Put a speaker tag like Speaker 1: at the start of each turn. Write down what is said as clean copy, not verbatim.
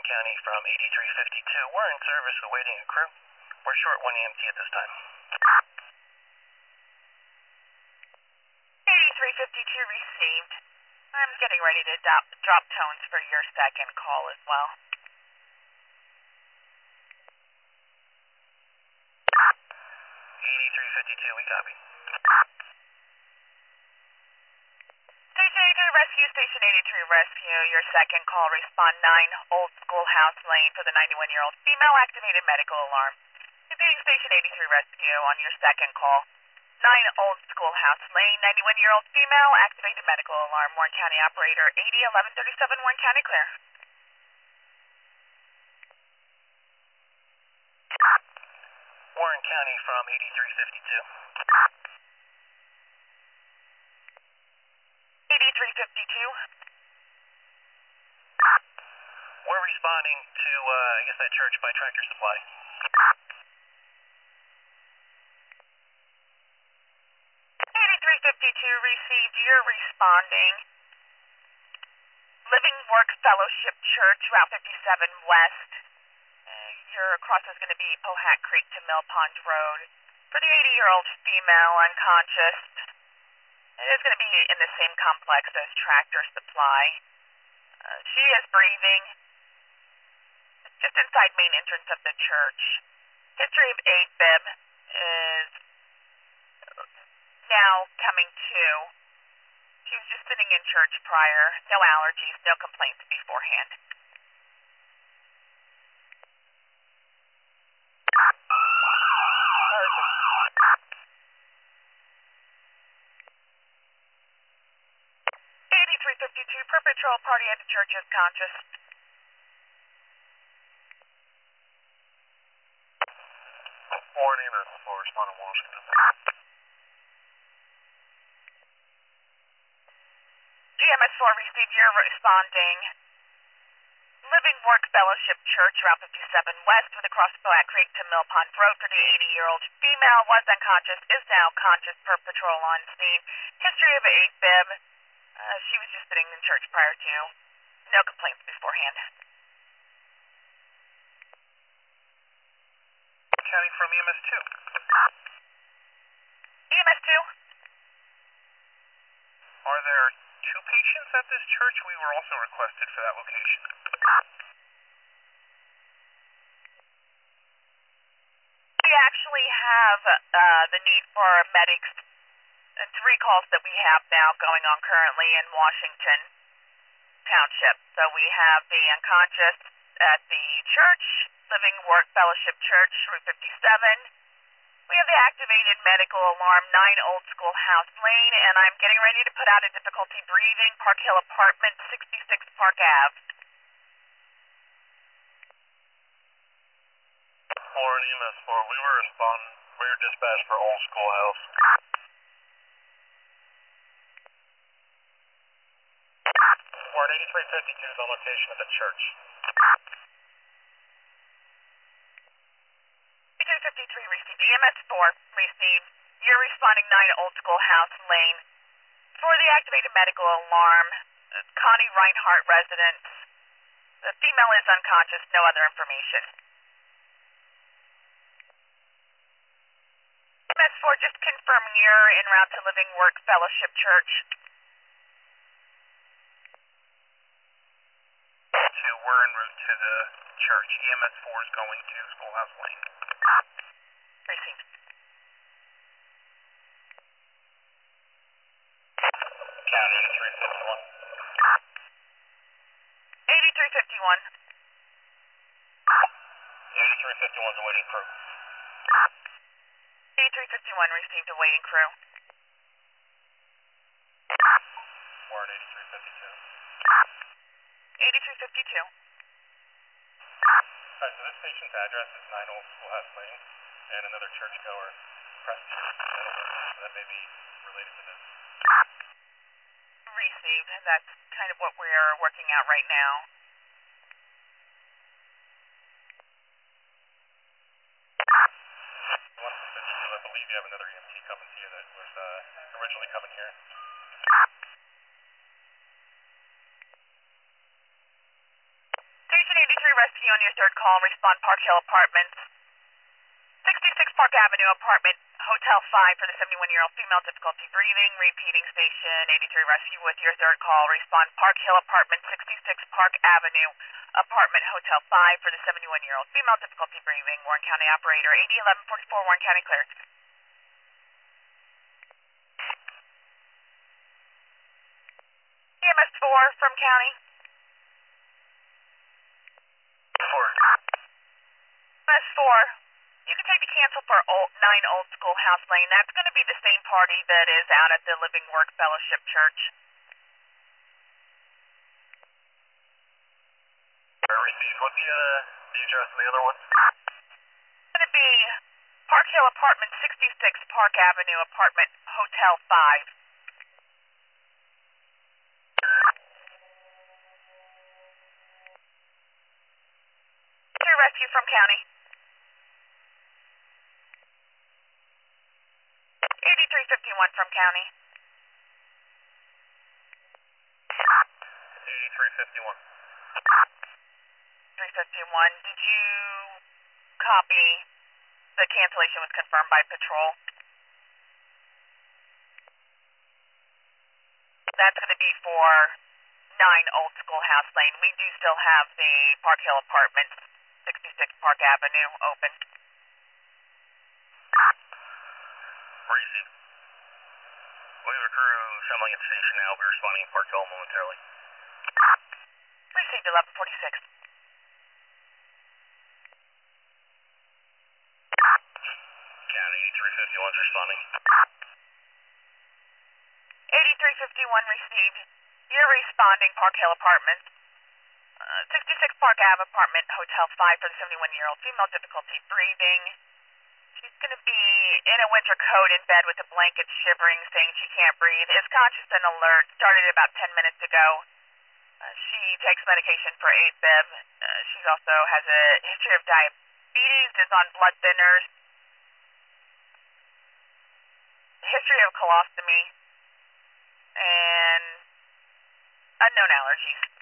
Speaker 1: County from 8352. We're in service awaiting a crew. We're short one EMT at this time.
Speaker 2: 8352 received. I'm getting ready to drop tones for your second call as well.
Speaker 1: 8352, we copy.
Speaker 2: Station 83 Rescue, Station 83 Rescue, your second call, respond 9 Old Schoolhouse Lane for the 91-year-old female, activated medical alarm. Repeating Station 83 Rescue on your second call. 9 Old Schoolhouse Lane, 91-year-old female, activated medical alarm. Warren County operator 801137, Warren County clear.
Speaker 1: Warren County from 8352.
Speaker 2: 8352.
Speaker 1: We're responding to, that church by Tractor Supply.
Speaker 2: 8352 received. You're responding. Living Work Fellowship Church, Route 57 West. Your cross is going to be Pohat Creek to Mill Pond Road. For the 80-year-old female, unconscious. It is going to be in the same complex as Tractor Supply. She is breathing. Just inside main entrance of the church. History of AFib is now coming to. She was just sitting in church prior. No allergies, no complaints beforehand. Per patrol, party at the church is conscious.
Speaker 1: Warning, that's for responding Washington.
Speaker 2: GMS4 received. You're responding. Living Work Fellowship Church, Route 57 West, with across Pohat Creek to Mill Pond Road for the 80-year-old female, was unconscious, is now conscious per patrol on scene. History of AFib. She was just sitting in church prior to. No complaints beforehand.
Speaker 1: County from EMS2.
Speaker 2: EMS2?
Speaker 1: Are there two patients at this church? We were also requested for that location.
Speaker 2: We actually have the need for medics. And 3 calls that we have now going on currently in Washington Township. So we have the unconscious at the church, Living Work Fellowship Church, Route 57. We have the activated medical alarm, 9 Old Schoolhouse Lane, and I'm getting ready to put out a difficulty breathing, Park Hill Apartment, 66 Park Ave.
Speaker 1: Warren EMS4, we were dispatched for Old Schoolhouse. Warren 8352 is on location at the church.
Speaker 2: 8353 received. EMS4 received. You're responding 9 Old Schoolhouse Lane. For the activated medical alarm, Connie Reinhardt residence. The female is unconscious, no other information. EMS4, just confirming you're en route to Living Work Fellowship Church.
Speaker 1: We're en route to the church. EMS4 is going to Schoolhouse Lane.
Speaker 2: Received.
Speaker 1: County 8351.
Speaker 2: 8351.
Speaker 1: 8351 is awaiting crew.
Speaker 2: 8351 received, awaiting crew.
Speaker 1: Warren 8352.
Speaker 2: 8352.
Speaker 1: Alright, so this patient's address is 9 Old Schoolhouse Lane, and another churchgoer pressed so that may be related to this.
Speaker 2: Received. That's kind of what we're working out right now.
Speaker 1: One suspicion, I believe you have another EMT coming to you that was originally coming here.
Speaker 2: Station 83 rescue on your third call. Respond Park Hill Apartments. 66 Park Avenue, apartment, Hotel 5 for the 71-year-old female, difficulty breathing. Repeating station 83 rescue with your third call. Respond Park Hill Apartment, 66 Park Avenue, apartment, Hotel 5 for the 71-year-old female, difficulty breathing. Warren County operator, AD 1144, Warren County clear. EMS 4 from County.
Speaker 1: 4.
Speaker 2: EMS 4. You can take the cancel for 9 Old Schoolhouse Lane. That's going to be the same party that is out at the Living Word Fellowship Church.
Speaker 1: Received. What's the address of the other one?
Speaker 2: It's going to be Park Hill Apartment, 66 Park Avenue, apartment, Hotel 5. Rescue from County. 8351 from County.
Speaker 1: 8351.
Speaker 2: 351. Did you copy the cancellation was confirmed by patrol? That's going to be for 9 Old Schoolhouse Lane. We do still have the Park Hill Apartments, 66 Park Avenue, open.
Speaker 1: Received. We have a crew assembling at the station now. We'll be responding in Park Hill momentarily.
Speaker 2: Received 1146.
Speaker 1: County 8351 is responding.
Speaker 2: 8351 received. You're responding Park Hill Apartments. 66 Park Ave apartment, Hotel 5 for the 71-year-old female, difficulty breathing. She's going to be in a winter coat in bed with a blanket, shivering, saying she can't breathe. Is conscious and alert. Started about 10 minutes ago. She takes medication for AFib. She also has a history of diabetes, is on blood thinners, history of colostomy, and unknown allergies.